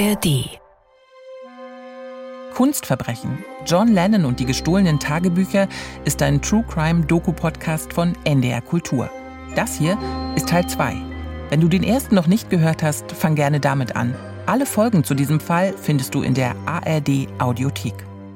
ARD. Kunstverbrechen. John Lennon und die gestohlenen Tagebücher ist ein True-Crime-Doku-Podcast von NDR Kultur. Das hier ist Teil 2. Wenn du den ersten noch nicht gehört hast, fang gerne damit an. Alle Folgen zu diesem Fall findest du in der ARD Audiothek.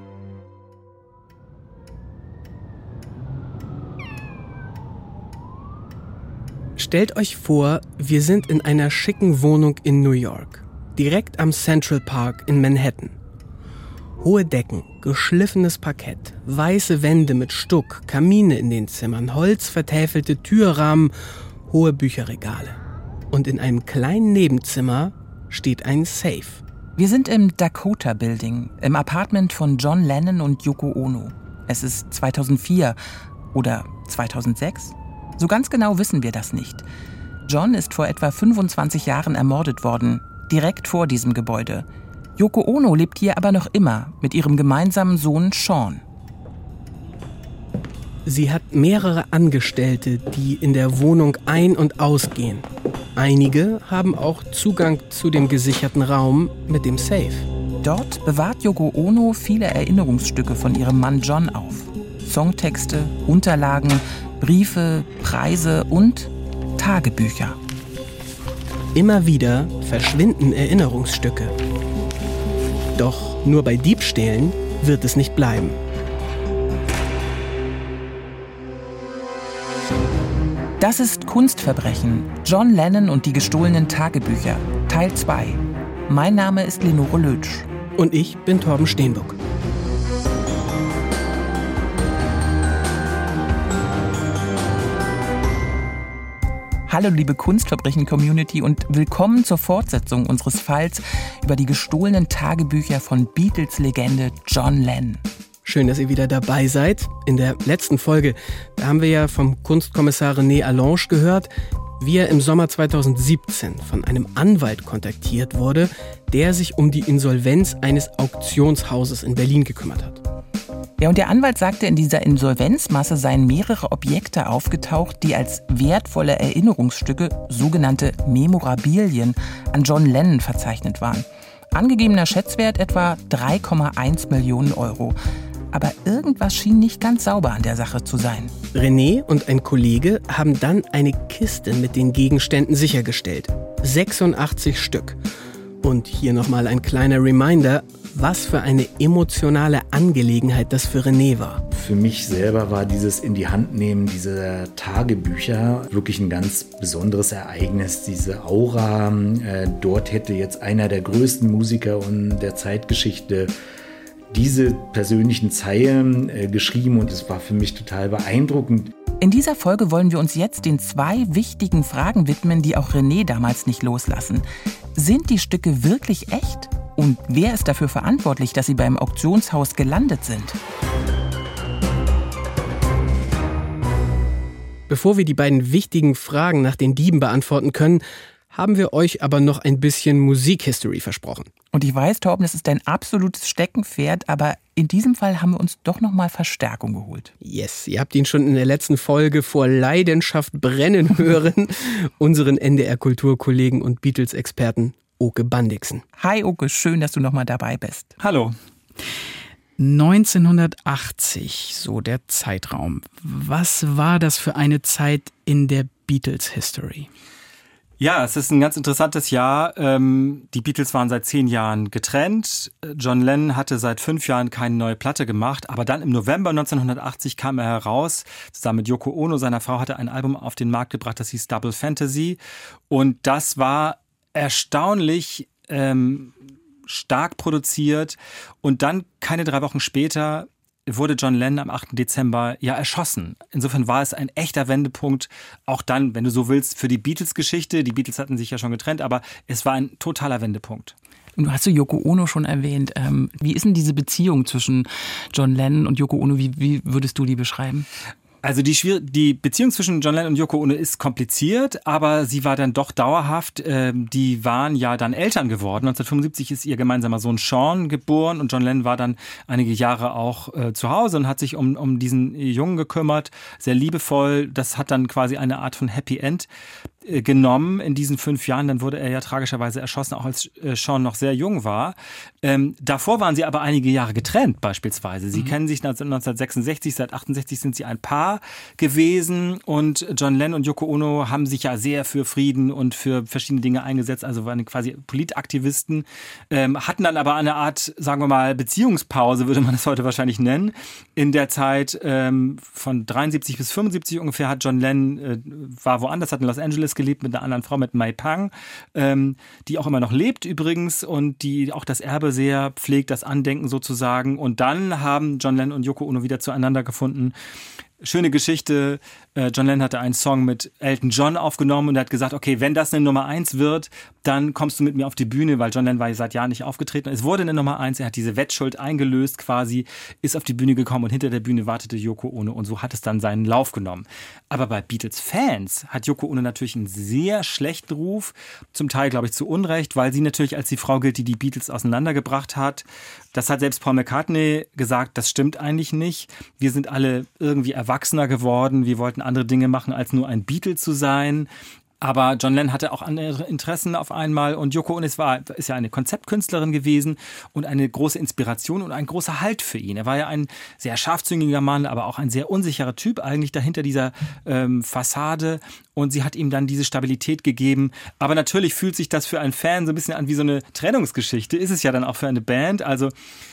Stellt euch vor, wir sind in einer schicken Wohnung in New York, direkt am Central Park in Manhattan. Hohe Decken, geschliffenes Parkett, weiße Wände mit Stuck, Kamine in den Zimmern, holzvertäfelte Türrahmen, hohe Bücherregale. Und in einem kleinen Nebenzimmer steht ein Safe. Wir sind im Dakota Building, im Apartment von John Lennon und Yoko Ono. Es ist 2004 oder 2006. So ganz genau wissen wir das nicht. John ist vor etwa 25 Jahren ermordet worden, direkt vor diesem Gebäude. Yoko Ono lebt hier aber noch immer mit ihrem gemeinsamen Sohn Sean. Sie hat mehrere Angestellte, die in der Wohnung ein- und ausgehen. Einige haben auch Zugang zu dem gesicherten Raum mit dem Safe. Dort bewahrt Yoko Ono viele Erinnerungsstücke von ihrem Mann John auf. Songtexte, Unterlagen, Briefe, Preise und Tagebücher. Immer wieder verschwinden Erinnerungsstücke. Doch nur bei Diebstählen wird es nicht bleiben. Das ist Kunstverbrechen. John Lennon und die gestohlenen Tagebücher. Teil 2. Mein Name ist Lenore Lötsch. Und ich bin Torben Steenbuck. Hallo liebe Kunstverbrechen-Community und willkommen zur Fortsetzung unseres Falls über die gestohlenen Tagebücher von Beatles-Legende John Lennon. Schön, dass ihr wieder dabei seid. In der letzten Folge, da haben wir ja vom Kunstkommissar René Allange gehört, wie er im Sommer 2017 von einem Anwalt kontaktiert wurde, der sich um die Insolvenz eines Auktionshauses in Berlin gekümmert hat. Ja, und der Anwalt sagte, in dieser Insolvenzmasse seien mehrere Objekte aufgetaucht, die als wertvolle Erinnerungsstücke, sogenannte Memorabilien, an John Lennon verzeichnet waren. Angegebener Schätzwert etwa 3,1 Millionen Euro. Aber irgendwas schien nicht ganz sauber an der Sache zu sein. René und ein Kollege haben dann eine Kiste mit den Gegenständen sichergestellt. 86 Stück. Und hier nochmal ein kleiner Reminder, was für eine emotionale Angelegenheit das für René war. Für mich selber war dieses in die Hand nehmen dieser Tagebücher wirklich ein ganz besonderes Ereignis. Diese Aura, dort hätte jetzt einer der größten Musiker der Zeitgeschichte diese persönlichen Zeilen geschrieben und es war für mich total beeindruckend. In dieser Folge wollen wir uns jetzt den 2 wichtigen Fragen widmen, die auch René damals nicht loslassen. Sind die Stücke wirklich echt? Und wer ist dafür verantwortlich, dass sie beim Auktionshaus gelandet sind? Bevor wir die beiden wichtigen Fragen nach den Dieben beantworten können, haben wir euch aber noch ein bisschen Musikhistory versprochen. Und ich weiß, Torben, das ist dein absolutes Steckenpferd, aber in diesem Fall haben wir uns doch nochmal Verstärkung geholt. Yes, ihr habt ihn schon in der letzten Folge vor Leidenschaft brennen hören. Unseren NDR-Kulturkollegen und Beatles-Experten Oke Bandixen. Hi Oke, schön, dass du nochmal dabei bist. Hallo. 1980, so der Zeitraum. Was war das für eine Zeit in der Beatles-History? Ja, es ist ein ganz interessantes Jahr. Die Beatles waren seit 10 Jahren getrennt. John Lennon hatte seit 5 Jahren keine neue Platte gemacht. Aber dann im November 1980 kam er heraus. Zusammen mit Yoko Ono, seiner Frau, hat er ein Album auf den Markt gebracht, das hieß Double Fantasy. Und das war erstaunlich stark produziert. Und dann, keine 3 Wochen später, wurde John Lennon am 8. Dezember ja erschossen. Insofern war es ein echter Wendepunkt, auch dann, wenn du so willst, für die Beatles-Geschichte. Die Beatles hatten sich ja schon getrennt, aber es war ein totaler Wendepunkt. Und du hast Yoko Ono schon erwähnt. Wie ist denn diese Beziehung zwischen John Lennon und Yoko Ono? Wie würdest du die beschreiben? Also die Beziehung zwischen John Lennon und Yoko Ono ist kompliziert, aber sie war dann doch dauerhaft. Die waren ja dann Eltern geworden. 1975 ist ihr gemeinsamer Sohn Sean geboren und John Lennon war dann einige Jahre auch zu Hause und hat sich um diesen Jungen gekümmert, sehr liebevoll. Das hat dann quasi eine Art von Happy End genommen in diesen 5 Jahren. Dann wurde er ja tragischerweise erschossen, auch als Sean noch sehr jung war. Davor waren sie aber einige Jahre getrennt beispielsweise. Sie kennen sich 1966, seit 68 sind sie ein Paar gewesen und John Lennon und Yoko Ono haben sich ja sehr für Frieden und für verschiedene Dinge eingesetzt, also waren quasi Politaktivisten, hatten dann aber eine Art, sagen wir mal, Beziehungspause, würde man das heute wahrscheinlich nennen. In der Zeit von 73 bis 75 ungefähr hat John Lennon, war woanders, hat in Los Angeles gelebt mit einer anderen Frau, mit Mai Pang, die auch immer noch lebt übrigens und die auch das Erbe sehr pflegt, das Andenken sozusagen. Und dann haben John Lennon und Yoko Ono wieder zueinander gefunden. Schöne Geschichte. John Lennon hatte einen Song mit Elton John aufgenommen und er hat gesagt, okay, wenn das eine Nummer 1 wird, dann kommst du mit mir auf die Bühne, weil John Lennon war ja seit Jahren nicht aufgetreten. Es wurde eine Nummer 1, er hat diese Wettschuld eingelöst quasi, ist auf die Bühne gekommen und hinter der Bühne wartete Yoko Ono und so hat es dann seinen Lauf genommen. Aber bei Beatles-Fans hat Yoko Ono natürlich einen sehr schlechten Ruf, zum Teil, glaube ich, zu Unrecht, weil sie natürlich als die Frau gilt, die die Beatles auseinandergebracht hat. Das hat selbst Paul McCartney gesagt, das stimmt eigentlich nicht. Wir sind alle irgendwie erwachsener geworden, wir wollten andere Dinge machen, als nur ein Beatle zu sein. Aber John Lennon hatte auch andere Interessen auf einmal und Yoko Ono ist ja eine Konzeptkünstlerin gewesen und eine große Inspiration und ein großer Halt für ihn. Er war ja ein sehr scharfzüngiger Mann, aber auch ein sehr unsicherer Typ eigentlich dahinter dieser Fassade und sie hat ihm dann diese Stabilität gegeben. Aber natürlich fühlt sich das für einen Fan so ein bisschen an wie so eine Trennungsgeschichte, ist es ja dann auch für eine Band, also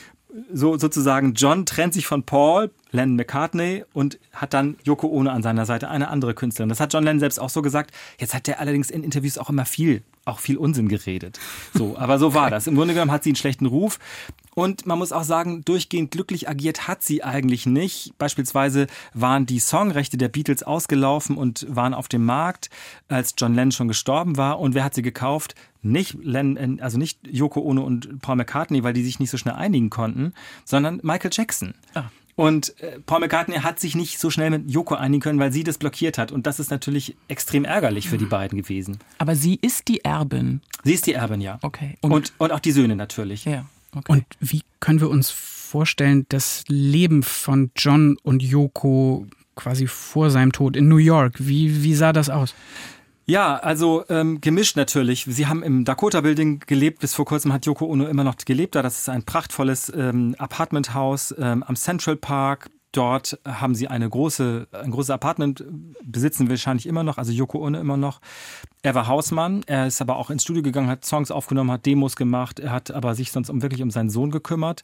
so sozusagen John trennt sich von Paul, Lennon McCartney und hat dann Yoko Ono an seiner Seite, eine andere Künstlerin. Das hat John Lennon selbst auch so gesagt. Jetzt hat er allerdings in Interviews auch immer viel Unsinn geredet. So, aber so war das. Im Grunde genommen hat sie einen schlechten Ruf. Und man muss auch sagen, durchgehend glücklich agiert hat sie eigentlich nicht. Beispielsweise waren die Songrechte der Beatles ausgelaufen und waren auf dem Markt, als John Lennon schon gestorben war. Und wer hat sie gekauft? Nicht Lennon, also nicht Yoko Ono und Paul McCartney, weil die sich nicht so schnell einigen konnten, sondern Michael Jackson. Ah. Und Paul McCartney hat sich nicht so schnell mit Yoko einigen können, weil sie das blockiert hat. Und das ist natürlich extrem ärgerlich für die beiden gewesen. Aber sie ist die Erbin? Sie ist die Erbin, ja. Okay. Und auch die Söhne natürlich. Ja. Okay. Und wie können wir uns vorstellen, das Leben von John und Yoko quasi vor seinem Tod in New York, wie sah das aus? Ja, also gemischt natürlich. Sie haben im Dakota Building gelebt. Bis vor kurzem hat Yoko Ono immer noch gelebt da. Das ist ein prachtvolles Apartmenthaus am Central Park. Dort haben sie ein großes Apartment, besitzen wahrscheinlich immer noch, also Yoko Ono immer noch. Er war Hausmann, er ist aber auch ins Studio gegangen, hat Songs aufgenommen, hat Demos gemacht, er hat aber sich sonst wirklich um seinen Sohn gekümmert.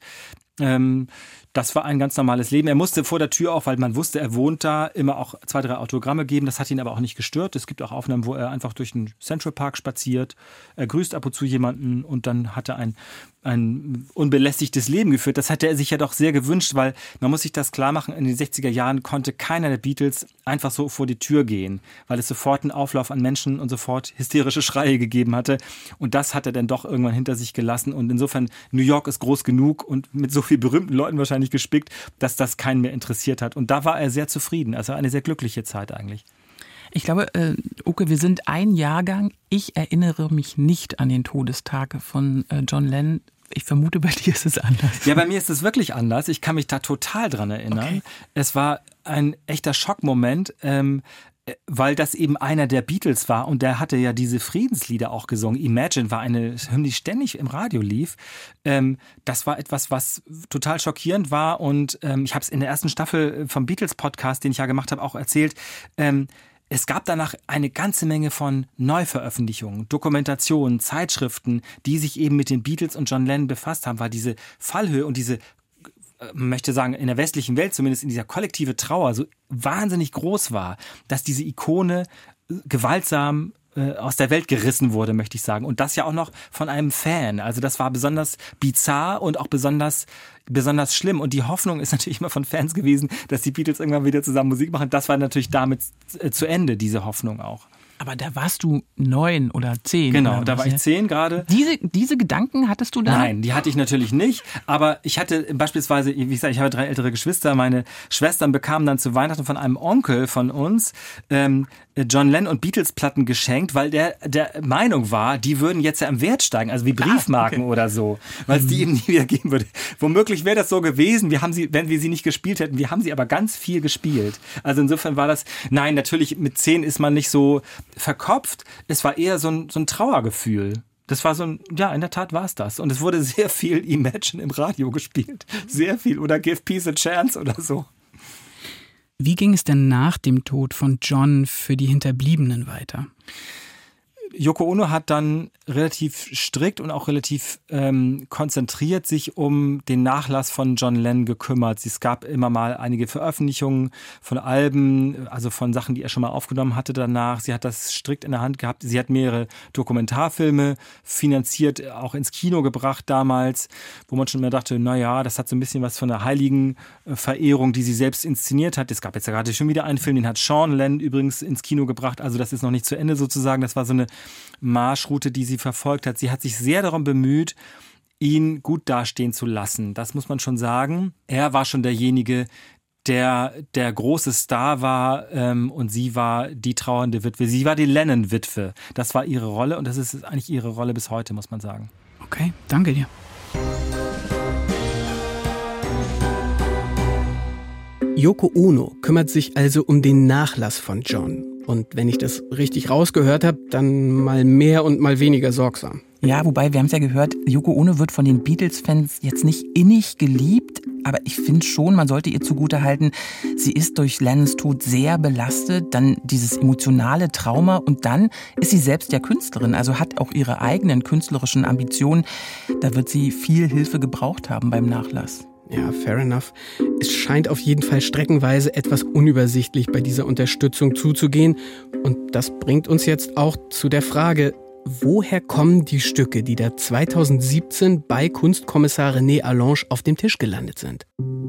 Das war ein ganz normales Leben. Er musste vor der Tür auch, weil man wusste, er wohnt da, immer auch 2, 3 Autogramme geben. Das hat ihn aber auch nicht gestört. Es gibt auch Aufnahmen, wo er einfach durch den Central Park spaziert. Er grüßt ab und zu jemanden und dann hat er ein unbelästigtes Leben geführt. Das hatte er sich ja doch sehr gewünscht, weil man muss sich das klar machen, in den 60er Jahren konnte keiner der Beatles einfach so vor die Tür gehen, weil es sofort einen Auflauf an Menschen und sofort hysterische Schreie gegeben hatte. Und das hat er dann doch irgendwann hinter sich gelassen. Und insofern, New York ist groß genug und mit so vielen berühmten Leuten wahrscheinlich gespickt, dass das keinen mehr interessiert hat. Und da war er sehr zufrieden. Also eine sehr glückliche Zeit eigentlich. Ich glaube, Uke, wir sind ein Jahrgang. Ich erinnere mich nicht an den Todestag von John Lennon. Ich vermute, bei dir ist es anders. Ja, bei mir ist es wirklich anders. Ich kann mich da total dran erinnern. Okay. Es war ein echter Schockmoment, weil das eben einer der Beatles war und der hatte ja diese Friedenslieder auch gesungen. Imagine war eine Hymne, die ständig im Radio lief. Das war etwas, was total schockierend war und ich habe es in der ersten Staffel vom Beatles-Podcast, den ich ja gemacht habe, auch erzählt. Es gab danach eine ganze Menge von Neuveröffentlichungen, Dokumentationen, Zeitschriften, die sich eben mit den Beatles und John Lennon befasst haben, weil diese Fallhöhe und diese, man möchte sagen, in der westlichen Welt zumindest in dieser kollektive Trauer so wahnsinnig groß war, dass diese Ikone gewaltsam aus der Welt gerissen wurde, möchte ich sagen. Und das ja auch noch von einem Fan. Also das war besonders bizarr und auch besonders schlimm. Und die Hoffnung ist natürlich immer von Fans gewesen, dass die Beatles irgendwann wieder zusammen Musik machen. Das war natürlich damit zu Ende, diese Hoffnung auch. Aber da warst du 9 oder 10. Genau, oder da war ich 10 gerade. Diese Gedanken hattest du da? Nein, die hatte ich natürlich nicht. Aber ich hatte beispielsweise, wie gesagt, ich habe 3 ältere Geschwister. Meine Schwestern bekamen dann zu Weihnachten von einem Onkel von uns John Lennon und Beatles-Platten geschenkt, weil der Meinung war, die würden jetzt ja im Wert steigen, also wie Briefmarken oder so, weil es die eben nie wieder geben würde. Womöglich wäre das so gewesen, wenn wir sie nicht gespielt hätten. Wir haben sie aber ganz viel gespielt. Also insofern war das, nein, natürlich mit 10 ist man nicht so verkopft. Es war eher so ein Trauergefühl. Das war in der Tat war es das. Und es wurde sehr viel Imagine im Radio gespielt. Sehr viel. Oder Give Peace a Chance oder so. Wie ging es denn nach dem Tod von John für die Hinterbliebenen weiter? Yoko Ono hat dann relativ strikt und auch relativ konzentriert sich um den Nachlass von John Lennon gekümmert. Es gab immer mal einige Veröffentlichungen von Alben, also von Sachen, die er schon mal aufgenommen hatte danach. Sie hat das strikt in der Hand gehabt. Sie hat mehrere Dokumentarfilme finanziert, auch ins Kino gebracht damals, wo man schon immer dachte, naja, das hat so ein bisschen was von einer heiligen Verehrung, die sie selbst inszeniert hat. Es gab jetzt ja gerade schon wieder einen Film, den hat Sean Lennon übrigens ins Kino gebracht. Also das ist noch nicht zu Ende sozusagen. Das war so eine Marschroute, die sie verfolgt hat. Sie hat sich sehr darum bemüht, ihn gut dastehen zu lassen. Das muss man schon sagen. Er war schon derjenige, der große Star war und sie war die trauernde Witwe. Sie war die Lennon-Witwe. Das war ihre Rolle und das ist eigentlich ihre Rolle bis heute, muss man sagen. Okay, danke dir. Yoko Ono kümmert sich also um den Nachlass von John. Und wenn ich das richtig rausgehört habe, dann mal mehr und mal weniger sorgsam. Ja, wobei, wir haben es ja gehört, Yoko Ono wird von den Beatles-Fans jetzt nicht innig geliebt, aber ich finde schon, man sollte ihr zugutehalten, sie ist durch Lennons Tod sehr belastet, dann dieses emotionale Trauma und dann ist sie selbst ja Künstlerin, also hat auch ihre eigenen künstlerischen Ambitionen. Da wird sie viel Hilfe gebraucht haben beim Nachlass. Ja, fair enough. Es scheint auf jeden Fall streckenweise etwas unübersichtlich bei dieser Unterstützung zuzugehen. Und das bringt uns jetzt auch zu der Frage, woher kommen die Stücke, die da 2017 bei Kunstkommissar René Allange auf dem Tisch gelandet sind?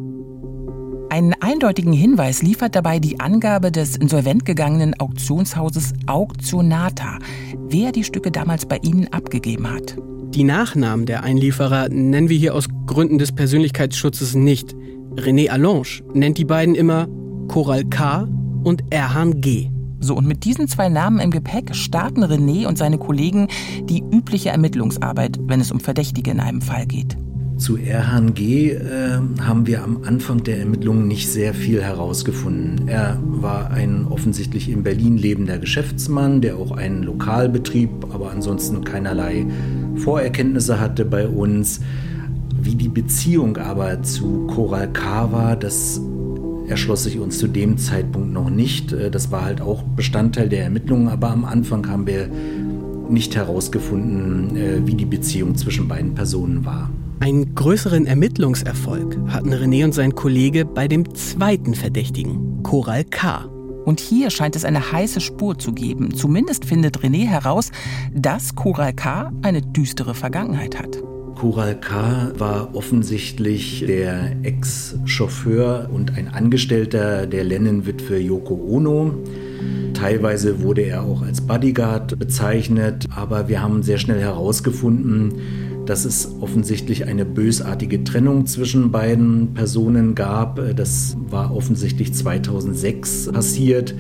Einen eindeutigen Hinweis liefert dabei die Angabe des insolvent gegangenen Auktionshauses Auktionata, wer die Stücke damals bei ihnen abgegeben hat. Die Nachnamen der Einlieferer nennen wir hier aus Gründen des Persönlichkeitsschutzes nicht. René Allange nennt die beiden immer Coral K. und Erhan G. So, und mit diesen 2 Namen im Gepäck starten René und seine Kollegen die übliche Ermittlungsarbeit, wenn es um Verdächtige in einem Fall geht. Zu Erhan G. Haben wir am Anfang der Ermittlungen nicht sehr viel herausgefunden. Er war ein offensichtlich in Berlin lebender Geschäftsmann, der auch einen Lokalbetrieb, aber ansonsten keinerlei Vorerkenntnisse hatte bei uns. Wie die Beziehung aber zu Coral K. war, das erschloss sich uns zu dem Zeitpunkt noch nicht. Das war halt auch Bestandteil der Ermittlungen, aber am Anfang haben wir nicht herausgefunden, wie die Beziehung zwischen beiden Personen war. Einen größeren Ermittlungserfolg hatten René und sein Kollege bei dem zweiten Verdächtigen, Coral K. Und hier scheint es eine heiße Spur zu geben. Zumindest findet René heraus, dass Coral K. eine düstere Vergangenheit hat. Coral K. war offensichtlich der Ex-Chauffeur und ein Angestellter der Lennon-Witwe Yoko Ono. Teilweise wurde er auch als Bodyguard bezeichnet, aber wir haben sehr schnell herausgefunden, dass es offensichtlich eine bösartige Trennung zwischen beiden Personen gab. Das war offensichtlich 2006 passiert.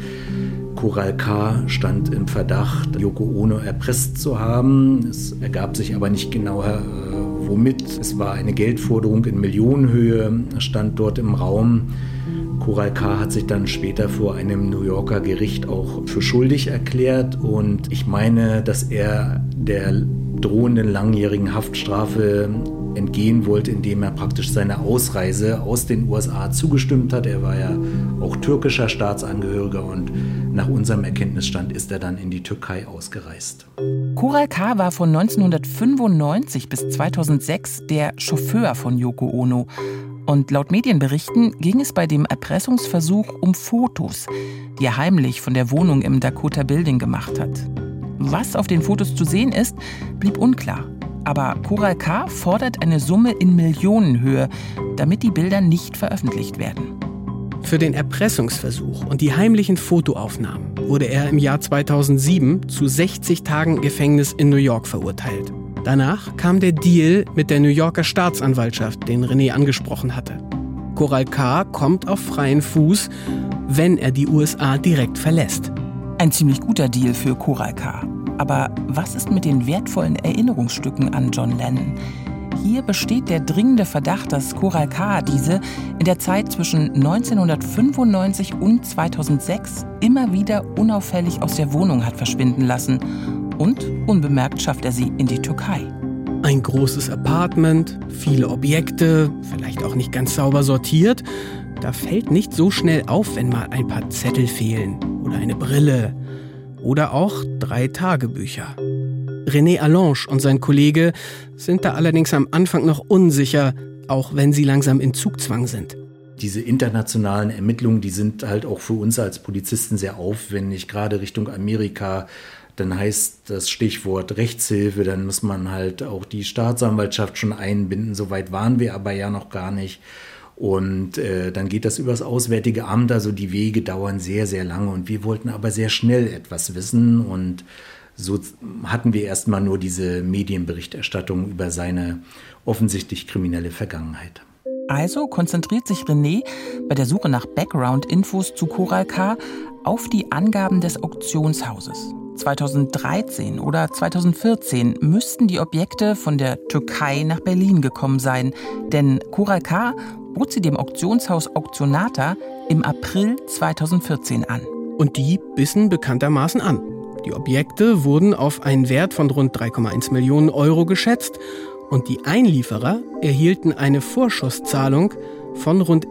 Coral K. stand im Verdacht, Yoko Ono erpresst zu haben. Es ergab sich aber nicht genau, womit. Es war eine Geldforderung in Millionenhöhe, stand dort im Raum. Coral K. hat sich dann später vor einem New Yorker Gericht auch für schuldig erklärt. Und ich meine, dass er der drohenden langjährigen Haftstrafe entgehen wollte, indem er praktisch seine Ausreise aus den USA zugestimmt hat. Er war ja auch türkischer Staatsangehöriger und nach unserem Erkenntnisstand ist er dann in die Türkei ausgereist. Coral K. war von 1995 bis 2006 der Chauffeur von Yoko Ono. Und laut Medienberichten ging es bei dem Erpressungsversuch um Fotos, die er heimlich von der Wohnung im Dakota Building gemacht hat. Was auf den Fotos zu sehen ist, blieb unklar. Aber Coral K. fordert eine Summe in Millionenhöhe, damit die Bilder nicht veröffentlicht werden. Für den Erpressungsversuch und die heimlichen Fotoaufnahmen wurde er im Jahr 2007 zu 60 Tagen Gefängnis in New York verurteilt. Danach kam der Deal mit der New Yorker Staatsanwaltschaft, den René angesprochen hatte. Coral K. kommt auf freien Fuß, wenn er die USA direkt verlässt. Ein ziemlich guter Deal für Coral K. Aber was ist mit den wertvollen Erinnerungsstücken an John Lennon? Hier besteht der dringende Verdacht, dass Coral K. diese in der Zeit zwischen 1995 und 2006 immer wieder unauffällig aus der Wohnung hat verschwinden lassen. Und unbemerkt schafft er sie in die Türkei. Ein großes Apartment, viele Objekte, vielleicht auch nicht ganz sauber sortiert. Da fällt nicht so schnell auf, wenn mal ein paar Zettel fehlen oder eine Brille oder auch 3 Tagebücher. René Allange und sein Kollege sind da allerdings am Anfang noch unsicher, auch wenn sie langsam in Zugzwang sind. Diese internationalen Ermittlungen, die sind halt auch für uns als Polizisten sehr aufwendig, gerade Richtung Amerika. Dann heißt das Stichwort Rechtshilfe, dann muss man halt auch die Staatsanwaltschaft schon einbinden. Soweit waren wir aber ja noch gar nicht. Und dann geht das übers Auswärtige Amt, also die Wege dauern sehr, sehr lange. Und wir wollten aber sehr schnell etwas wissen. Und so hatten wir erstmal nur diese Medienberichterstattung über seine offensichtlich kriminelle Vergangenheit. Also konzentriert sich René bei der Suche nach Background-Infos zu Coral K. auf die Angaben des Auktionshauses. 2013 oder 2014 müssten die Objekte von der Türkei nach Berlin gekommen sein, denn Coral K. bot sie dem Auktionshaus Auktionata im April 2014 an. Und die bissen bekanntermaßen an. Die Objekte wurden auf einen Wert von rund 3,1 Millionen Euro geschätzt und die Einlieferer erhielten eine Vorschusszahlung von rund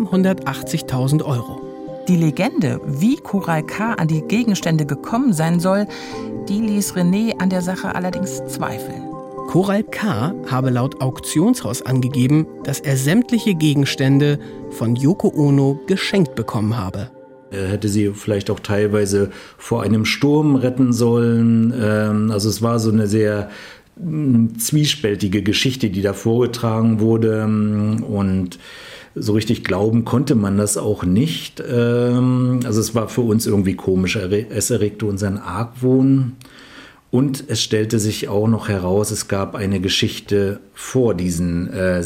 780.000 Euro. Die Legende, wie Coral K. an die Gegenstände gekommen sein soll, die ließ René an der Sache allerdings zweifeln. Coral K. habe laut Auktionshaus angegeben, dass er sämtliche Gegenstände von Yoko Ono geschenkt bekommen habe. Er hätte sie vielleicht auch teilweise vor einem Sturm retten sollen. Also es war so eine sehr zwiespältige Geschichte, die da vorgetragen wurde. Und so richtig glauben konnte man das auch nicht. Also es war für uns irgendwie komisch. Es erregte unseren Argwohn. Und es stellte sich auch noch heraus, es gab eine Geschichte vor diesen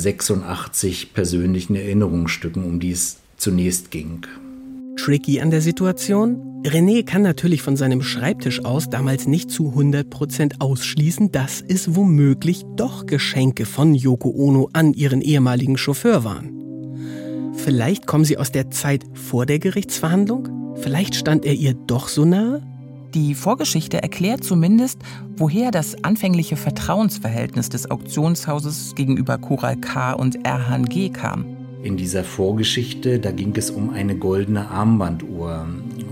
86 persönlichen Erinnerungsstücken, um die es zunächst ging. Tricky an der Situation? René kann natürlich von seinem Schreibtisch aus damals nicht zu 100% ausschließen, dass es womöglich doch Geschenke von Yoko Ono an ihren ehemaligen Chauffeur waren. Vielleicht kommen sie aus der Zeit vor der Gerichtsverhandlung? Vielleicht stand er ihr doch so nahe? Die Vorgeschichte erklärt zumindest, woher das anfängliche Vertrauensverhältnis des Auktionshauses gegenüber Coral K. und Erhan G. kam. In dieser Vorgeschichte, da ging es um eine goldene Armbanduhr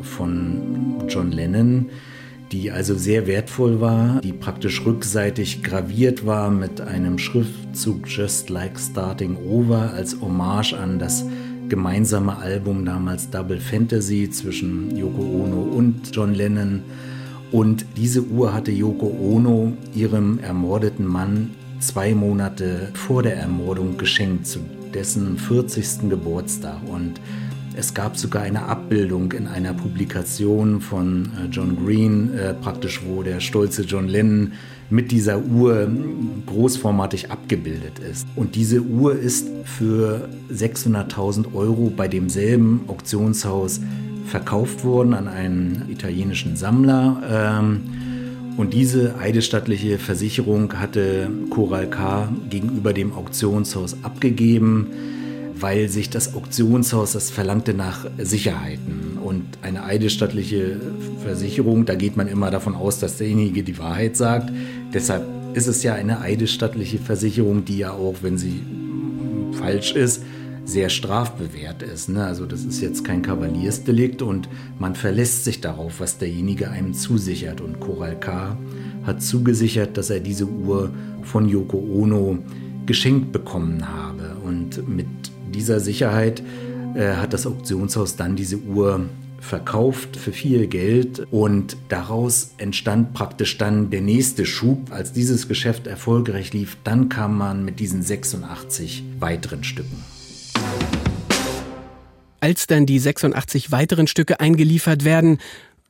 von John Lennon, die also sehr wertvoll war, die praktisch rückseitig graviert war mit einem Schriftzug Just Like Starting Over als Hommage an das gemeinsame Album damals Double Fantasy zwischen Yoko Ono und John Lennon. Und diese Uhr hatte Yoko Ono ihrem ermordeten Mann 2 Monate vor der Ermordung geschenkt, zu dessen 40. Geburtstag. Und es gab sogar eine Abbildung in einer Publikation von John Green, praktisch wo der stolze John Lennon mit dieser Uhr großformatig abgebildet ist. Und diese Uhr ist für 600.000 Euro bei demselben Auktionshaus verkauft worden an einen italienischen Sammler. Und diese eidesstattliche Versicherung hatte Coral K. gegenüber dem Auktionshaus abgegeben, weil sich das Auktionshaus, das verlangte nach Sicherheiten. Und eine eidesstattliche Versicherung, da geht man immer davon aus, dass derjenige die Wahrheit sagt. Deshalb ist es ja eine eidesstattliche Versicherung, die ja auch, wenn sie falsch ist, sehr strafbewehrt ist. Also das ist jetzt kein Kavaliersdelikt und man verlässt sich darauf, was derjenige einem zusichert. Und Coral K. hat zugesichert, dass er diese Uhr von Yoko Ono geschenkt bekommen habe. Und mit dieser Sicherheit hat das Auktionshaus dann diese Uhr verkauft für viel Geld und daraus entstand praktisch dann der nächste Schub. Als dieses Geschäft erfolgreich lief, dann kam man mit diesen 86 weiteren Stücken. Als dann die 86 weiteren Stücke eingeliefert werden,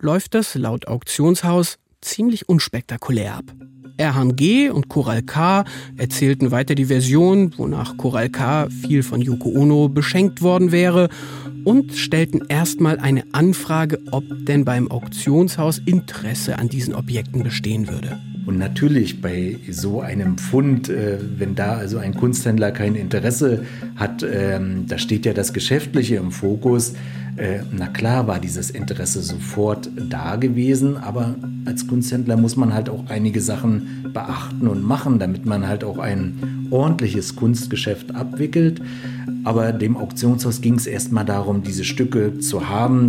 läuft das laut Auktionshaus ziemlich unspektakulär ab. Erhan G. und Coral K. erzählten weiter die Version, wonach Coral K. viel von Yoko Ono beschenkt worden wäre, und stellten erstmal eine Anfrage, ob denn beim Auktionshaus Interesse an diesen Objekten bestehen würde. Und natürlich bei so einem Fund, wenn da also ein Kunsthändler kein Interesse hat, da steht ja das Geschäftliche im Fokus. Na klar war dieses Interesse sofort da gewesen, aber als Kunsthändler muss man halt auch einige Sachen beachten und machen, damit man halt auch ein ordentliches Kunstgeschäft abwickelt. Aber dem Auktionshaus ging es erstmal darum, diese Stücke zu haben,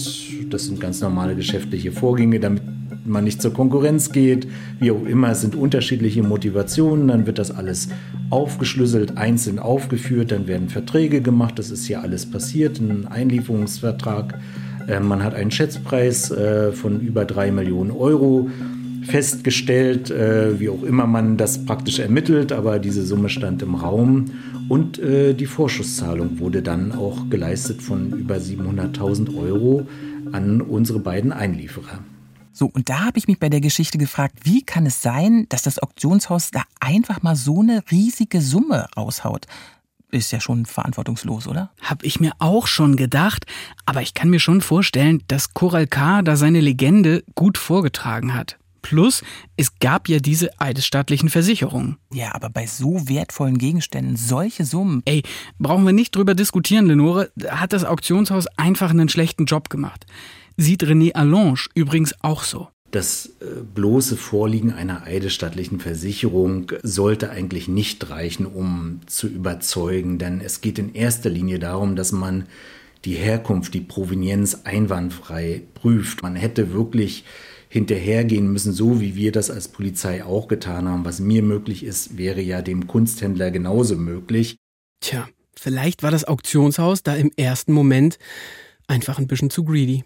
das sind ganz normale geschäftliche Vorgänge, damit man nicht zur Konkurrenz geht, wie auch immer, es sind unterschiedliche Motivationen, dann wird das alles aufgeschlüsselt, einzeln aufgeführt, dann werden Verträge gemacht, das ist hier alles passiert, ein Einlieferungsvertrag, man hat einen Schätzpreis von über 3 Millionen Euro festgestellt, wie auch immer man das praktisch ermittelt, aber diese Summe stand im Raum und die Vorschusszahlung wurde dann auch geleistet von über 700.000 Euro an unsere beiden Einlieferer. So, und da habe ich mich bei der Geschichte gefragt, wie kann es sein, dass das Auktionshaus da einfach mal so eine riesige Summe raushaut? Ist ja schon verantwortungslos, oder? Hab ich mir auch schon gedacht, aber ich kann mir schon vorstellen, dass Coral K. da seine Legende gut vorgetragen hat. Plus, es gab ja diese eidesstattlichen Versicherungen. Ja, aber bei so wertvollen Gegenständen solche Summen. Ey, brauchen wir nicht drüber diskutieren, Lenore. Hat das Auktionshaus einfach einen schlechten Job gemacht. Sieht René Allange übrigens auch so. Das bloße Vorliegen einer eidesstattlichen Versicherung sollte eigentlich nicht reichen, um zu überzeugen, denn es geht in erster Linie darum, dass man die Herkunft, die Provenienz einwandfrei prüft. Man hätte wirklich hinterhergehen müssen, so wie wir das als Polizei auch getan haben. Was mir möglich ist, wäre ja dem Kunsthändler genauso möglich. Tja, vielleicht war das Auktionshaus da im ersten Moment einfach ein bisschen zu greedy.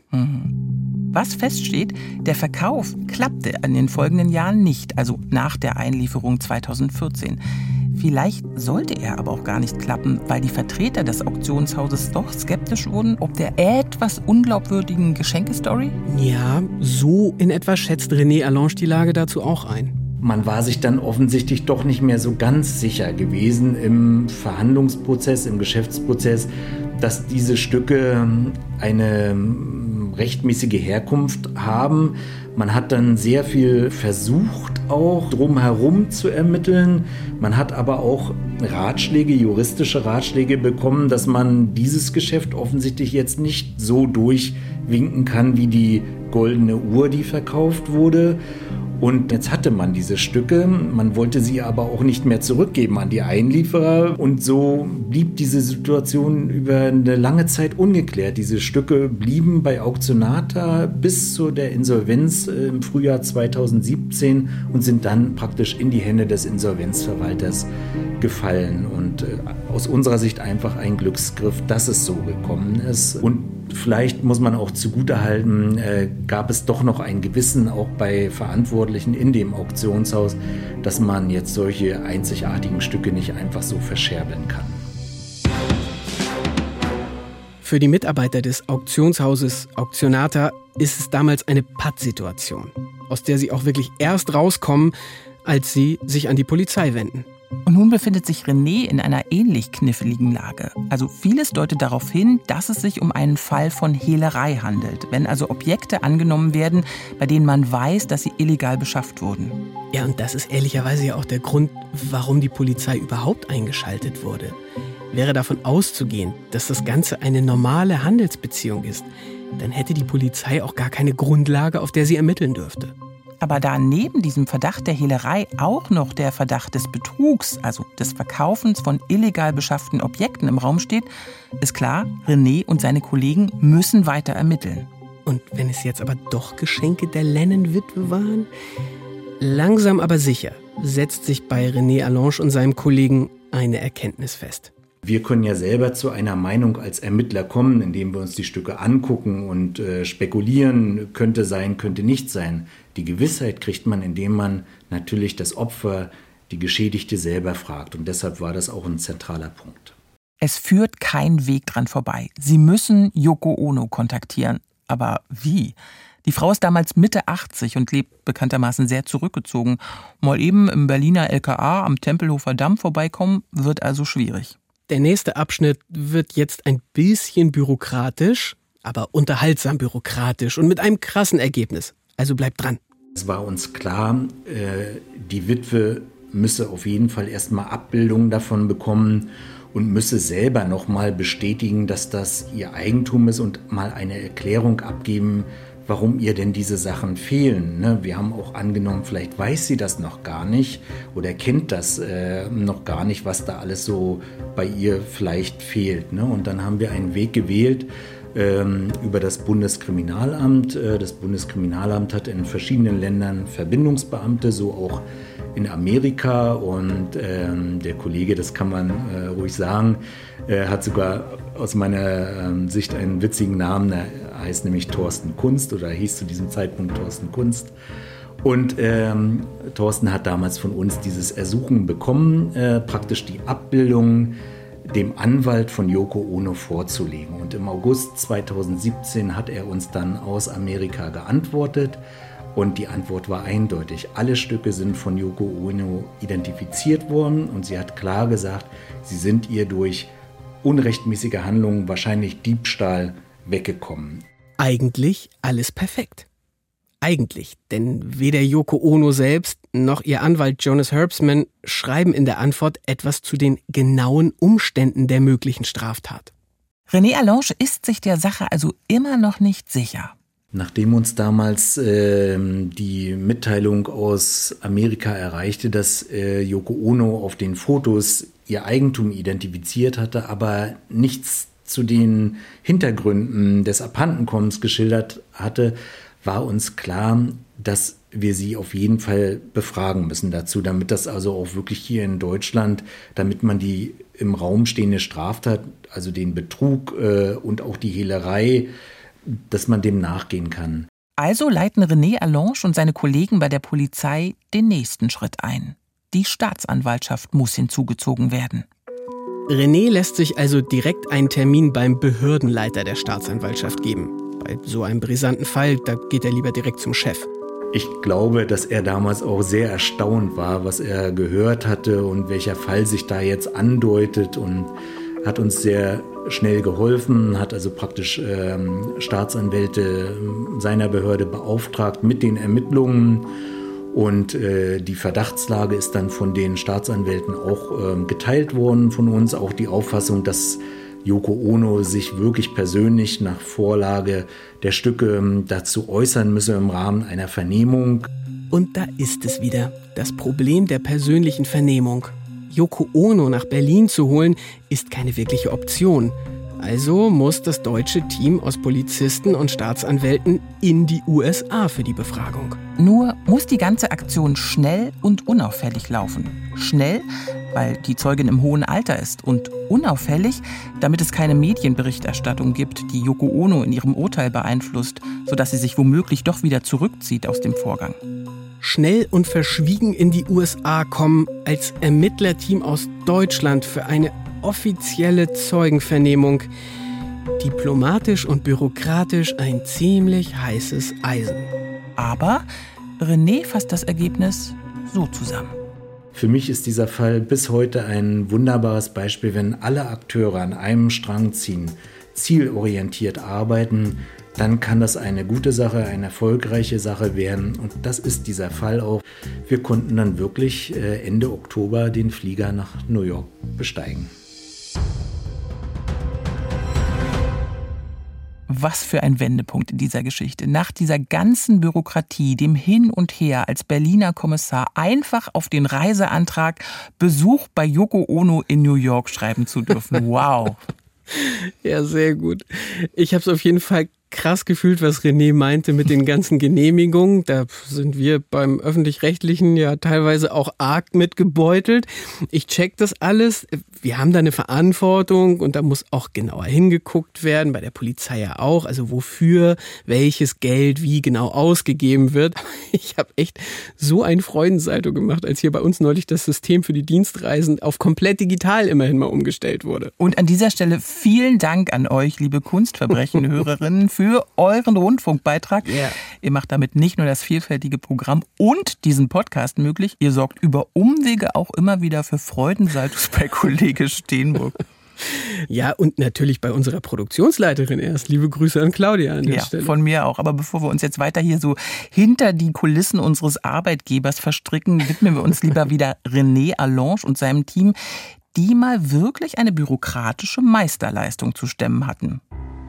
Was feststeht, der Verkauf klappte in den folgenden Jahren nicht, also nach der Einlieferung 2014. Vielleicht sollte er aber auch gar nicht klappen, weil die Vertreter des Auktionshauses doch skeptisch wurden, ob der etwas unglaubwürdigen Geschenkestory. Ja, so in etwa schätzt René Allange die Lage dazu auch ein. Man war sich dann offensichtlich doch nicht mehr so ganz sicher gewesen im Verhandlungsprozess, im Geschäftsprozess, dass diese Stücke eine rechtmäßige Herkunft haben. Man hat dann sehr viel versucht, auch drumherum zu ermitteln. Man hat aber auch Ratschläge, juristische Ratschläge bekommen, dass man dieses Geschäft offensichtlich jetzt nicht so durchwinken kann wie die goldene Uhr, die verkauft wurde. Und jetzt hatte man diese Stücke, man wollte sie aber auch nicht mehr zurückgeben an die Einlieferer. Und so blieb diese Situation über eine lange Zeit ungeklärt. Diese Stücke blieben bei Auktionata bis zu der Insolvenz im Frühjahr 2017 und sind dann praktisch in die Hände des Insolvenzverwalters gefallen. Und aus unserer Sicht einfach ein Glücksgriff, dass es so gekommen ist. Und vielleicht muss man auch zugutehalten, gab es doch noch ein Gewissen auch bei Verantwortlichen in dem Auktionshaus, dass man jetzt solche einzigartigen Stücke nicht einfach so verscherbeln kann. Für die Mitarbeiter des Auktionshauses Auktionata ist es damals eine Pattsituation, aus der sie auch wirklich erst rauskommen, als sie sich an die Polizei wenden. Und nun befindet sich René in einer ähnlich kniffligen Lage. Also vieles deutet darauf hin, dass es sich um einen Fall von Hehlerei handelt. Wenn also Objekte angenommen werden, bei denen man weiß, dass sie illegal beschafft wurden. Ja, und das ist ehrlicherweise ja auch der Grund, warum die Polizei überhaupt eingeschaltet wurde. Wäre davon auszugehen, dass das Ganze eine normale Handelsbeziehung ist, dann hätte die Polizei auch gar keine Grundlage, auf der sie ermitteln dürfte. Aber da neben diesem Verdacht der Hehlerei auch noch der Verdacht des Betrugs, also des Verkaufens von illegal beschafften Objekten im Raum steht, ist klar, René und seine Kollegen müssen weiter ermitteln. Und wenn es jetzt aber doch Geschenke der Lennon-Witwe waren? Langsam aber sicher setzt sich bei René Allange und seinem Kollegen eine Erkenntnis fest. Wir können ja selber zu einer Meinung als Ermittler kommen, indem wir uns die Stücke angucken und spekulieren, könnte sein, könnte nicht sein. Die Gewissheit kriegt man, indem man natürlich das Opfer, die Geschädigte selber fragt. Und deshalb war das auch ein zentraler Punkt. Es führt kein Weg dran vorbei. Sie müssen Yoko Ono kontaktieren. Aber wie? Die Frau ist damals Mitte 80 und lebt bekanntermaßen sehr zurückgezogen. Mal eben im Berliner LKA am Tempelhofer Damm vorbeikommen, wird also schwierig. Der nächste Abschnitt wird jetzt ein bisschen bürokratisch, aber unterhaltsam bürokratisch und mit einem krassen Ergebnis. Also bleibt dran. Es war uns klar, die Witwe müsse auf jeden Fall erstmal Abbildungen davon bekommen und müsse selber nochmal bestätigen, dass das ihr Eigentum ist und mal eine Erklärung abgeben, warum ihr denn diese Sachen fehlen. Ne? Wir haben auch angenommen, vielleicht weiß sie das noch gar nicht oder kennt das noch gar nicht, was da alles so bei ihr vielleicht fehlt. Ne? Und dann haben wir einen Weg gewählt über das Bundeskriminalamt. Das Bundeskriminalamt hat in verschiedenen Ländern Verbindungsbeamte, so auch in Amerika. Und der Kollege, das kann man ruhig sagen, hat sogar aus meiner Sicht einen witzigen Namen. Er heißt nämlich Thorsten Kunst oder hieß zu diesem Zeitpunkt Thorsten Kunst. Und Thorsten hat damals von uns dieses Ersuchen bekommen, praktisch die Abbildung dem Anwalt von Yoko Ono vorzulegen. Und im August 2017 hat er uns dann aus Amerika geantwortet. Und die Antwort war eindeutig. Alle Stücke sind von Yoko Ono identifiziert worden. Und sie hat klar gesagt, sie sind ihr durch unrechtmäßige Handlungen, wahrscheinlich Diebstahl, weggekommen. Eigentlich alles perfekt. Eigentlich, denn weder Yoko Ono selbst noch ihr Anwalt Jonas Herbstman schreiben in der Antwort etwas zu den genauen Umständen der möglichen Straftat. René Allange ist sich der Sache also immer noch nicht sicher. Nachdem uns damals die Mitteilung aus Amerika erreichte, dass Yoko Ono auf den Fotos ihr Eigentum identifiziert hatte, aber nichts zu den Hintergründen des Abhandenkommens geschildert hatte, war uns klar, dass wir sie auf jeden Fall befragen müssen dazu, damit das also auch wirklich hier in Deutschland, damit man die im Raum stehende Straftat, also den Betrug und auch die Hehlerei, dass man dem nachgehen kann. Also leiten René Allange und seine Kollegen bei der Polizei den nächsten Schritt ein. Die Staatsanwaltschaft muss hinzugezogen werden. René lässt sich also direkt einen Termin beim Behördenleiter der Staatsanwaltschaft geben. Bei so einem brisanten Fall, da geht er lieber direkt zum Chef. Ich glaube, dass er damals auch sehr erstaunt war, was er gehört hatte und welcher Fall sich da jetzt andeutet, und hat uns sehr schnell geholfen, hat also praktisch Staatsanwälte seiner Behörde beauftragt mit den Ermittlungen. Und die Verdachtslage ist dann von den Staatsanwälten auch geteilt worden von uns. Auch die Auffassung, dass Yoko Ono sich wirklich persönlich nach Vorlage der Stücke dazu äußern müsse im Rahmen einer Vernehmung. Und da ist es wieder, das Problem der persönlichen Vernehmung. Yoko Ono nach Berlin zu holen, ist keine wirkliche Option. Also muss das deutsche Team aus Polizisten und Staatsanwälten in die USA für die Befragung. Nur muss die ganze Aktion schnell und unauffällig laufen. Schnell, weil die Zeugin im hohen Alter ist, und unauffällig, damit es keine Medienberichterstattung gibt, die Yoko Ono in ihrem Urteil beeinflusst, sodass sie sich womöglich doch wieder zurückzieht aus dem Vorgang. Schnell und verschwiegen in die USA kommen als Ermittlerteam aus Deutschland für eine offizielle Zeugenvernehmung. Diplomatisch und bürokratisch ein ziemlich heißes Eisen. Aber René fasst das Ergebnis so zusammen. Für mich ist dieser Fall bis heute ein wunderbares Beispiel, wenn alle Akteure an einem Strang ziehen, zielorientiert arbeiten, dann kann das eine gute Sache, eine erfolgreiche Sache werden. Und das ist dieser Fall auch. Wir konnten dann wirklich Ende Oktober den Flieger nach New York besteigen. Was für ein Wendepunkt in dieser Geschichte. Nach dieser ganzen Bürokratie, dem Hin und Her als Berliner Kommissar, einfach auf den Reiseantrag Besuch bei Yoko Ono in New York schreiben zu dürfen. Wow. Ja, sehr gut. Ich habe es auf jeden Fall krass gefühlt, was René meinte mit den ganzen Genehmigungen. Da sind wir beim Öffentlich-Rechtlichen ja teilweise auch arg mitgebeutelt. Ich check das alles. Wir haben da eine Verantwortung und da muss auch genauer hingeguckt werden, bei der Polizei ja auch. Also wofür welches Geld wie genau ausgegeben wird. Ich habe echt so ein Freudensalto gemacht, als hier bei uns neulich das System für die Dienstreisen auf komplett digital immerhin mal umgestellt wurde. Und an dieser Stelle vielen Dank an euch, liebe Kunstverbrechen-Hörerinnen, für euren Rundfunkbeitrag. Yeah. Ihr macht damit nicht nur das vielfältige Programm und diesen Podcast möglich, ihr sorgt über Umwege auch immer wieder für Freudensaltus bei Kollege Steenburg. Ja, und natürlich bei unserer Produktionsleiterin erst. Liebe Grüße an Claudia an der Stelle. Ja, von mir auch. Aber bevor wir uns jetzt weiter hier so hinter die Kulissen unseres Arbeitgebers verstricken, widmen wir uns lieber wieder René Allange und seinem Team, die mal wirklich eine bürokratische Meisterleistung zu stemmen hatten.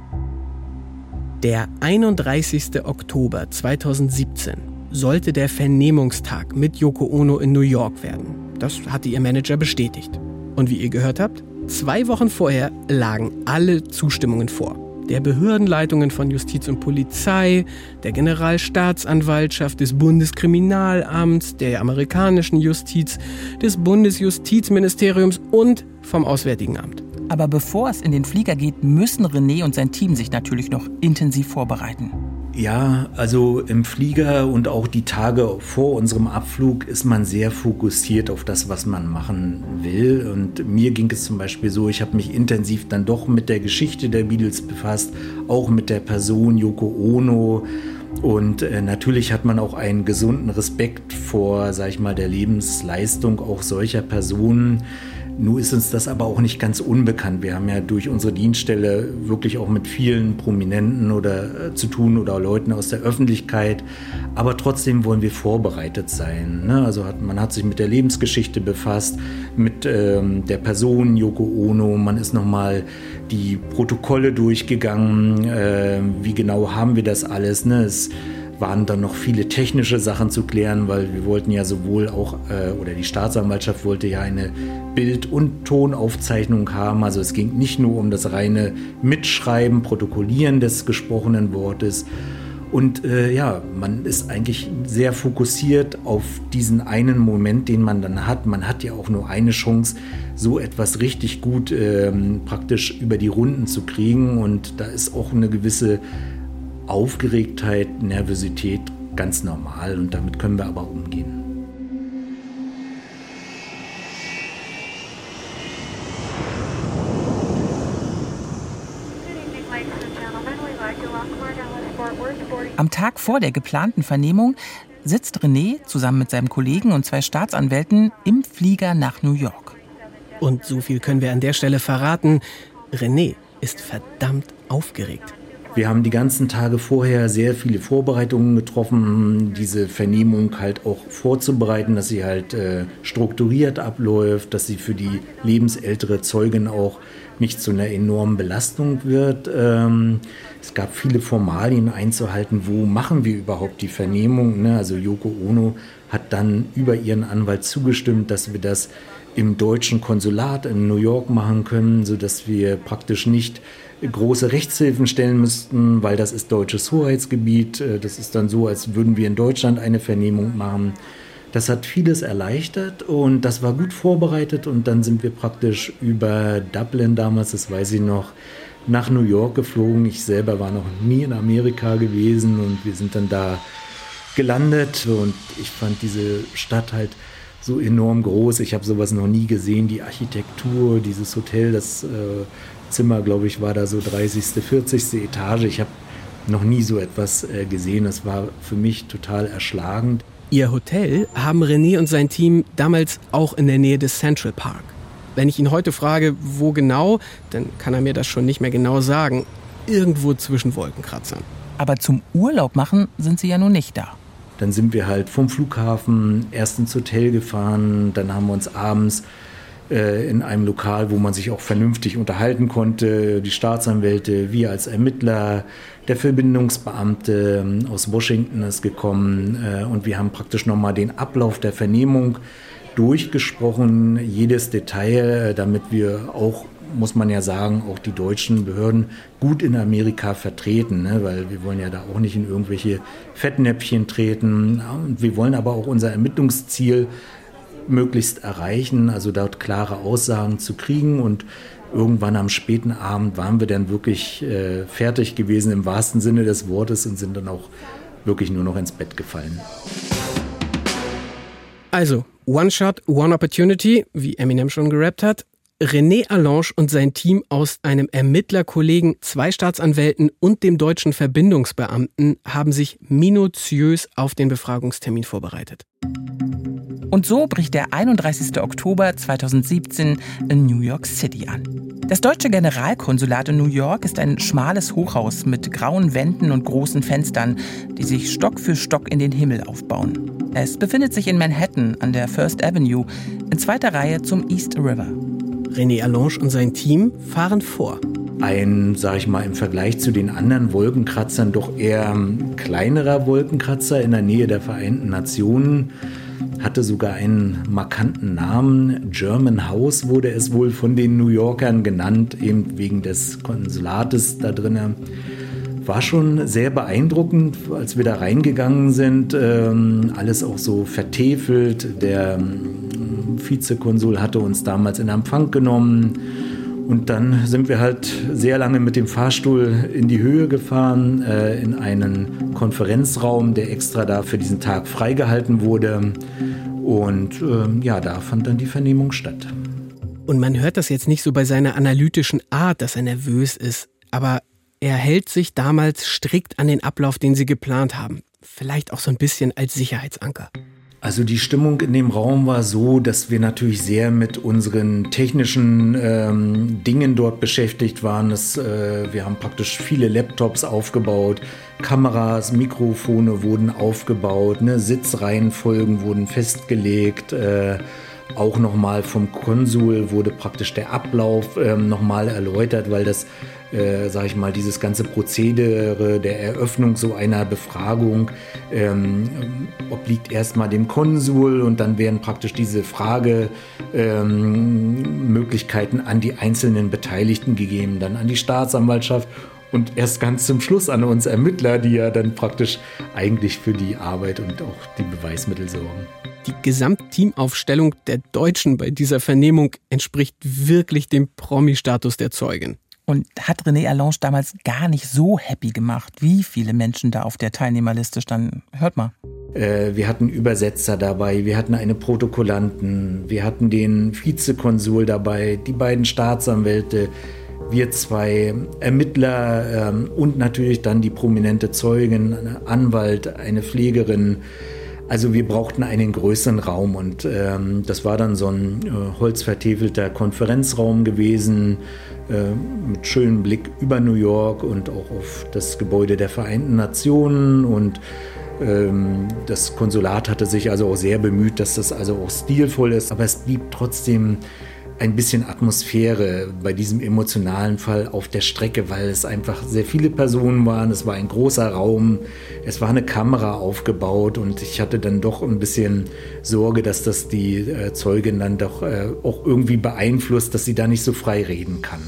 Der 31. Oktober 2017 sollte der Vernehmungstag mit Yoko Ono in New York werden. Das hatte ihr Manager bestätigt. Und wie ihr gehört habt, 2 Wochen vorher lagen alle Zustimmungen vor. Der Behördenleitungen von Justiz und Polizei, der Generalstaatsanwaltschaft, des Bundeskriminalamts, der amerikanischen Justiz, des Bundesjustizministeriums und vom Auswärtigen Amt. Aber bevor es in den Flieger geht, müssen René und sein Team sich natürlich noch intensiv vorbereiten. Ja, also im Flieger und auch die Tage vor unserem Abflug ist man sehr fokussiert auf das, was man machen will. Und mir ging es zum Beispiel so, ich habe mich intensiv dann doch mit der Geschichte der Beatles befasst, auch mit der Person Yoko Ono. Und natürlich hat man auch einen gesunden Respekt vor, sag ich mal, der Lebensleistung auch solcher Personen. Nun ist uns das aber auch nicht ganz unbekannt. Wir haben ja durch unsere Dienststelle wirklich auch mit vielen Prominenten zu tun oder Leuten aus der Öffentlichkeit. Aber trotzdem wollen wir vorbereitet sein. Ne? Also man hat sich mit der Lebensgeschichte befasst, mit der Person Yoko Ono. Man ist nochmal die Protokolle durchgegangen. Wie genau haben wir das alles? Ne? Es waren dann noch viele technische Sachen zu klären, weil wir wollten ja sowohl auch, oder die Staatsanwaltschaft wollte ja eine Bild- und Tonaufzeichnung haben. Also es ging nicht nur um das reine Mitschreiben, Protokollieren des gesprochenen Wortes. Und man ist eigentlich sehr fokussiert auf diesen einen Moment, den man dann hat. Man hat ja auch nur eine Chance, so etwas richtig gut praktisch über die Runden zu kriegen. Und da ist auch eine gewisse Aufgeregtheit, Nervosität ganz normal und damit können wir aber umgehen. Am Tag vor der geplanten Vernehmung sitzt René zusammen mit seinem Kollegen und 2 Staatsanwälten im Flieger nach New York. Und so viel können wir an der Stelle verraten. René ist verdammt aufgeregt. Wir haben die ganzen Tage vorher sehr viele Vorbereitungen getroffen, diese Vernehmung halt auch vorzubereiten, dass sie halt strukturiert abläuft, dass sie für die lebensältere Zeugin auch nicht zu einer enormen Belastung wird. Es gab viele Formalien einzuhalten, wo machen wir überhaupt die Vernehmung. Ne? Also Yoko Ono hat dann über ihren Anwalt zugestimmt, dass wir das im deutschen Konsulat in New York machen können, sodass wir praktisch nicht große Rechtshilfen stellen müssten, weil das ist deutsches Hoheitsgebiet. Das ist dann so, als würden wir in Deutschland eine Vernehmung machen. Das hat vieles erleichtert und das war gut vorbereitet und dann sind wir praktisch über Dublin damals, das weiß ich noch, nach New York geflogen. Ich selber war noch nie in Amerika gewesen und wir sind dann da gelandet und ich fand diese Stadt halt so enorm groß. Ich habe sowas noch nie gesehen, die Architektur, dieses Hotel, das Zimmer, glaube ich, war da so 30., 40. Etage. Ich habe noch nie so etwas gesehen. Das war für mich total erschlagend. Ihr Hotel haben René und sein Team damals auch in der Nähe des Central Park. Wenn ich ihn heute frage, wo genau, dann kann er mir das schon nicht mehr genau sagen. Irgendwo zwischen Wolkenkratzern. Aber zum Urlaub machen sind sie ja nun nicht da. Dann sind wir halt vom Flughafen erst ins Hotel gefahren, dann haben wir uns abends in einem Lokal, wo man sich auch vernünftig unterhalten konnte, die Staatsanwälte, wir als Ermittler, der Verbindungsbeamte aus Washington ist gekommen und wir haben praktisch nochmal den Ablauf der Vernehmung durchgesprochen, jedes Detail, damit wir auch, muss man ja sagen, auch die deutschen Behörden gut in Amerika vertreten, ne? Weil wir wollen ja da auch nicht in irgendwelche Fettnäpfchen treten und wir wollen aber auch unser Ermittlungsziel möglichst erreichen, also dort klare Aussagen zu kriegen und irgendwann am späten Abend waren wir dann wirklich fertig gewesen im wahrsten Sinne des Wortes und sind dann auch wirklich nur noch ins Bett gefallen. Also, One Shot, One Opportunity, wie Eminem schon gerappt hat. René Allange und sein Team aus einem Ermittlerkollegen, 2 Staatsanwälten und dem deutschen Verbindungsbeamten haben sich minutiös auf den Befragungstermin vorbereitet. Und so bricht der 31. Oktober 2017 in New York City an. Das deutsche Generalkonsulat in New York ist ein schmales Hochhaus mit grauen Wänden und großen Fenstern, die sich Stock für Stock in den Himmel aufbauen. Es befindet sich in Manhattan an der First Avenue, in 2. Reihe zum East River. René Allange und sein Team fahren vor. Ein, sag ich mal, im Vergleich zu den anderen Wolkenkratzern doch eher kleinerer Wolkenkratzer in der Nähe der Vereinten Nationen. Hatte sogar einen markanten Namen. German House wurde es wohl von den New Yorkern genannt, eben wegen des Konsulates da drinnen. War schon sehr beeindruckend, als wir da reingegangen sind. Alles auch so vertefelt. Der Vizekonsul hatte uns damals in Empfang genommen. Und dann sind wir halt sehr lange mit dem Fahrstuhl in die Höhe gefahren, in einen Konferenzraum, der extra da für diesen Tag freigehalten wurde. Und da fand dann die Vernehmung statt. Und man hört das jetzt nicht so bei seiner analytischen Art, dass er nervös ist. Aber er hält sich damals strikt an den Ablauf, den sie geplant haben. Vielleicht auch so ein bisschen als Sicherheitsanker. Also die Stimmung in dem Raum war so, dass wir natürlich sehr mit unseren technischen Dingen dort beschäftigt waren. Wir haben praktisch viele Laptops aufgebaut, Kameras, Mikrofone wurden aufgebaut, Sitzreihenfolgen wurden festgelegt. Auch nochmal vom Konsul wurde praktisch der Ablauf nochmal erläutert, weil das, dieses ganze Prozedere der Eröffnung so einer Befragung obliegt erstmal dem Konsul und dann werden praktisch diese Fragemöglichkeiten an die einzelnen Beteiligten gegeben, dann an die Staatsanwaltschaft und erst ganz zum Schluss an uns Ermittler, die ja dann praktisch eigentlich für die Arbeit und auch die Beweismittel sorgen. Die Gesamtteamaufstellung der Deutschen bei dieser Vernehmung entspricht wirklich dem Promi-Status der Zeugin. Und hat René Allange damals gar nicht so happy gemacht, wie viele Menschen da auf der Teilnehmerliste standen. Hört mal. Wir hatten Übersetzer dabei, wir hatten eine Protokollanten, wir hatten den Vizekonsul dabei, die beiden Staatsanwälte, wir 2 Ermittler und natürlich dann die prominente Zeugin, ein Anwalt, eine Pflegerin. Also wir brauchten einen größeren Raum und das war dann so ein holzvertäfelter Konferenzraum gewesen mit schönem Blick über New York und auch auf das Gebäude der Vereinten Nationen und das Konsulat hatte sich also auch sehr bemüht, dass das also auch stilvoll ist, aber es blieb trotzdem ein bisschen Atmosphäre bei diesem emotionalen Fall auf der Strecke, weil es einfach sehr viele Personen waren, es war ein großer Raum, es war eine Kamera aufgebaut und ich hatte dann doch ein bisschen Sorge, dass das die Zeugin dann doch auch irgendwie beeinflusst, dass sie da nicht so frei reden kann.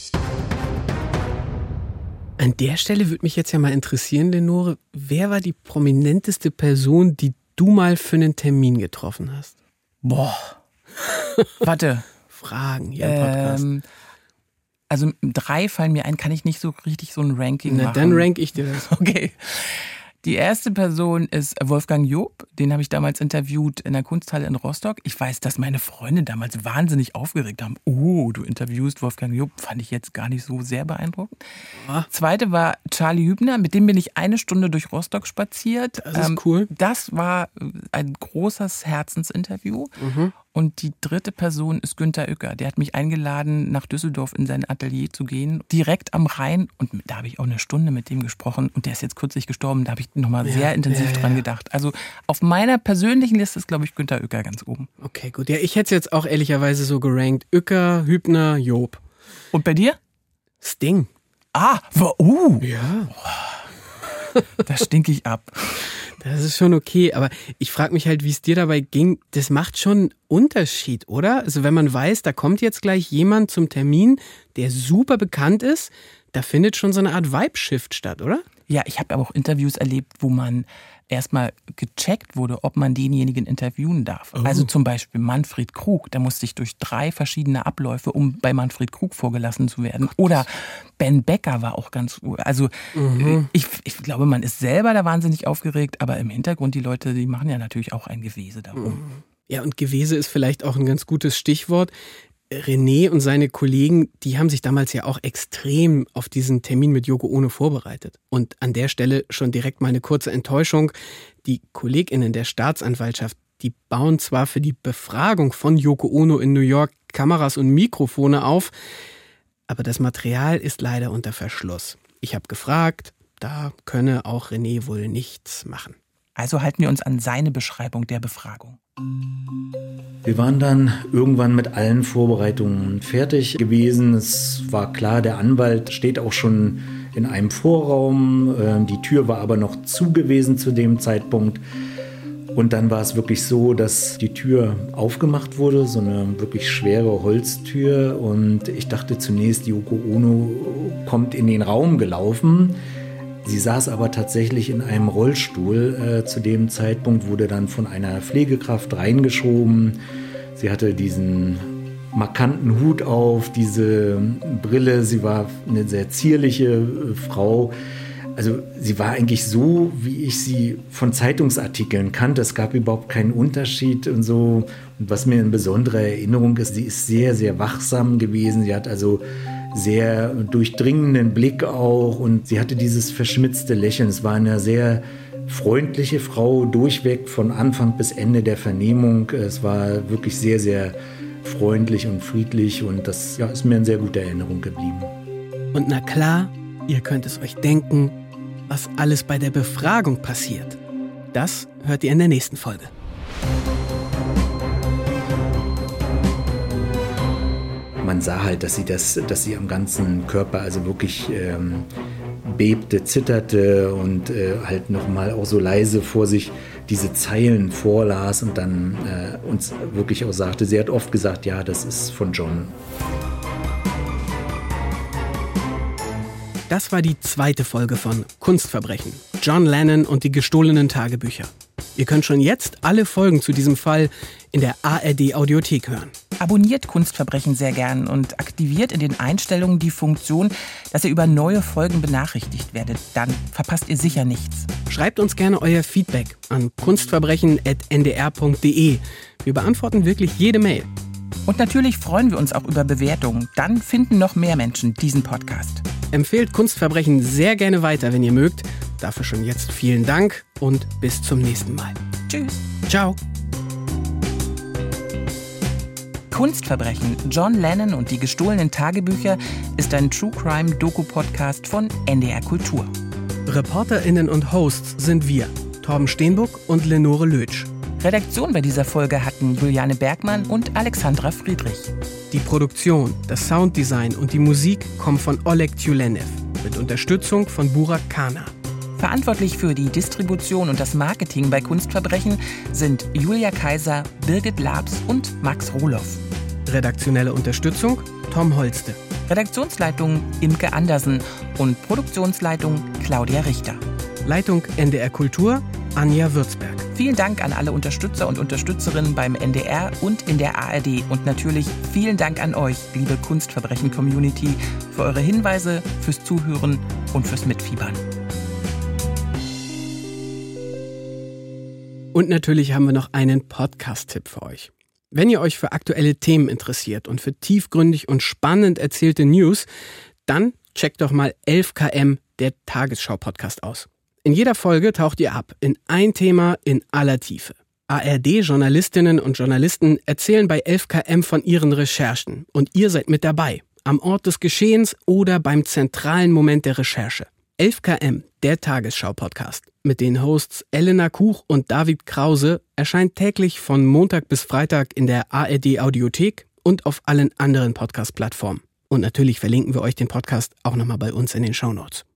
An der Stelle würde mich jetzt ja mal interessieren, Lenore, wer war die prominenteste Person, die du mal für einen Termin getroffen hast? Boah, warte. Fragen hier im Podcast. Also 3 fallen mir ein, kann ich nicht so richtig so ein Ranking machen. Dann rank ich dir das. Okay. Die erste Person ist Wolfgang Job, den habe ich damals interviewt in der Kunsthalle in Rostock. Ich weiß, dass meine Freunde damals wahnsinnig aufgeregt haben. Oh, du interviewst Wolfgang Job, fand ich jetzt gar nicht so sehr beeindruckend. Zweite war Charlie Hübner, mit dem bin ich 1 Stunde durch Rostock spaziert. Das ist cool. Das war ein großes Herzensinterview. Mhm. Und die dritte Person ist Günter Uecker. Der hat mich eingeladen, nach Düsseldorf in sein Atelier zu gehen, direkt am Rhein. Und da habe ich auch 1 Stunde mit dem gesprochen. Und der ist jetzt kürzlich gestorben. Da habe ich nochmal sehr intensiv dran gedacht. Also auf meiner persönlichen Liste ist, glaube ich, Günter Uecker ganz oben. Okay, gut. Ja, ich hätte es jetzt auch ehrlicherweise so gerankt. Uecker, Hübner, Job. Und bei dir? Sting. Ah, Ja. Da stinke ich ab. Das ist schon okay, aber ich frage mich halt, wie es dir dabei ging. Das macht schon einen Unterschied, oder? Also wenn man weiß, da kommt jetzt gleich jemand zum Termin, der super bekannt ist, da findet schon so eine Art Vibe-Shift statt, oder? Ja, ich habe aber auch Interviews erlebt, wo man erstmal gecheckt wurde, ob man denjenigen interviewen darf. Oh. Also zum Beispiel Manfred Krug, da musste ich durch 3 verschiedene Abläufe, um bei Manfred Krug vorgelassen zu werden. Oder Ben Becker war auch ganz, also ich glaube, man ist selber da wahnsinnig aufgeregt, aber im Hintergrund die Leute, die machen ja natürlich auch ein Gewese darum. Ja, und Gewese ist vielleicht auch ein ganz gutes Stichwort. René und seine Kollegen, die haben sich damals ja auch extrem auf diesen Termin mit Yoko Ono vorbereitet. Und an der Stelle schon direkt mal eine kurze Enttäuschung. Die KollegInnen der Staatsanwaltschaft, die bauen zwar für die Befragung von Yoko Ono in New York Kameras und Mikrofone auf, aber das Material ist leider unter Verschluss. Ich habe gefragt, da könne auch René wohl nichts machen. Also halten wir uns an seine Beschreibung der Befragung. Wir waren dann irgendwann mit allen Vorbereitungen fertig gewesen. Es war klar, der Anwalt steht auch schon in einem Vorraum. Die Tür war aber noch zu gewesen zu dem Zeitpunkt. Und dann war es wirklich so, dass die Tür aufgemacht wurde, so eine wirklich schwere Holztür. Und ich dachte zunächst, Yoko Ono kommt in den Raum gelaufen. Sie saß aber tatsächlich in einem Rollstuhl. Zu dem Zeitpunkt wurde dann von einer Pflegekraft reingeschoben. Sie hatte diesen markanten Hut auf, diese Brille. Sie war eine sehr zierliche Frau. Also sie war eigentlich so, wie ich sie von Zeitungsartikeln kannte. Es gab überhaupt keinen Unterschied und so. Und was mir in besonderer Erinnerung ist, sie ist sehr, sehr wachsam gewesen. Sie hat also sehr durchdringenden Blick auch und sie hatte dieses verschmitzte Lächeln. Es war eine sehr freundliche Frau, durchweg von Anfang bis Ende der Vernehmung. Es war wirklich sehr, sehr freundlich und friedlich und das ist mir in sehr guter Erinnerung geblieben. Und na klar, ihr könnt es euch denken, was alles bei der Befragung passiert. Das hört ihr in der nächsten Folge. Man sah halt, dass sie am ganzen Körper also wirklich bebte, zitterte und halt nochmal auch so leise vor sich diese Zeilen vorlas und dann uns wirklich auch sagte, sie hat oft gesagt, ja, das ist von John. Das war die 2. Folge von Kunstverbrechen. John Lennon und die gestohlenen Tagebücher. Ihr könnt schon jetzt alle Folgen zu diesem Fall in der ARD-Audiothek hören. Abonniert Kunstverbrechen sehr gern und aktiviert in den Einstellungen die Funktion, dass ihr über neue Folgen benachrichtigt werdet. Dann verpasst ihr sicher nichts. Schreibt uns gerne euer Feedback an kunstverbrechen@ndr.de. Wir beantworten wirklich jede Mail. Und natürlich freuen wir uns auch über Bewertungen. Dann finden noch mehr Menschen diesen Podcast. Empfehlt Kunstverbrechen sehr gerne weiter, wenn ihr mögt. Dafür schon jetzt vielen Dank und bis zum nächsten Mal. Tschüss. Ciao. Kunstverbrechen, John Lennon und die gestohlenen Tagebücher ist ein True-Crime-Doku-Podcast von NDR Kultur. ReporterInnen und Hosts sind wir, Torben Steenbuck und Lenore Lötsch. Redaktion bei dieser Folge hatten Juliane Bergmann und Alexandra Friedrich. Die Produktion, das Sounddesign und die Musik kommen von Oleg Tjulenev mit Unterstützung von Burak Kana. Verantwortlich für die Distribution und das Marketing bei Kunstverbrechen sind Julia Kaiser, Birgit Labs und Max Rohloff. Redaktionelle Unterstützung Tom Holste. Redaktionsleitung Imke Andersen und Produktionsleitung Claudia Richter. Leitung NDR Kultur Anja Würzberg. Vielen Dank an alle Unterstützer und Unterstützerinnen beim NDR und in der ARD. Und natürlich vielen Dank an euch, liebe Kunstverbrechen-Community, für eure Hinweise, fürs Zuhören und fürs Mitfiebern. Und natürlich haben wir noch einen Podcast-Tipp für euch. Wenn ihr euch für aktuelle Themen interessiert und für tiefgründig und spannend erzählte News, dann checkt doch mal 11KM, der Tagesschau-Podcast aus. In jeder Folge taucht ihr ab in ein Thema in aller Tiefe. ARD-Journalistinnen und Journalisten erzählen bei 11KM von ihren Recherchen und ihr seid mit dabei, am Ort des Geschehens oder beim zentralen Moment der Recherche. 11KM, der Tagesschau-Podcast mit den Hosts Elena Kuch und David Krause erscheint täglich von Montag bis Freitag in der ARD-Audiothek und auf allen anderen Podcast-Plattformen. Und natürlich verlinken wir euch den Podcast auch nochmal bei uns in den Shownotes.